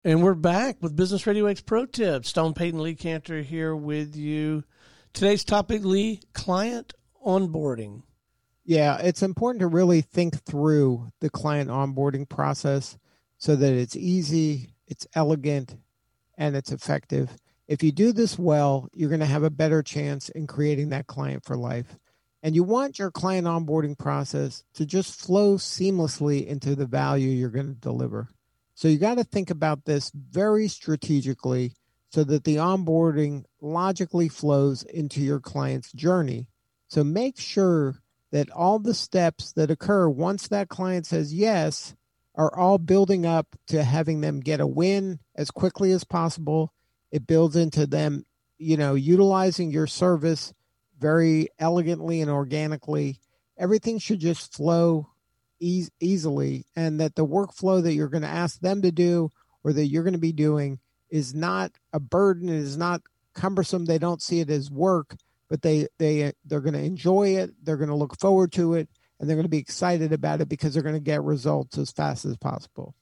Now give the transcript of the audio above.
And we're back with Business Radio X Pro Tips. Stone Payton, Lee Cantor here with you. Today's topic, Lee, client onboarding. Yeah, it's important to really think through the client onboarding process so that it's easy, it's elegant, and it's effective. If you do this well, you're going to have a better chance in creating that client for life. And you want your client onboarding process to just flow seamlessly into the value you're going to deliver. So you got to think about this very strategically so that the onboarding logically flows into your client's journey. So make sure that all the steps that occur once that client says yes are all building up to having them get a win as quickly as possible. It builds into them, utilizing your service very elegantly and organically. Everything should just flow easily, and that the workflow that you're going to ask them to do or that you're going to be doing is not a burden. It is not cumbersome. They don't see it as work, but they're going to enjoy it. They're going to look forward to it, and they're going to be excited about it because they're going to get results as fast as possible.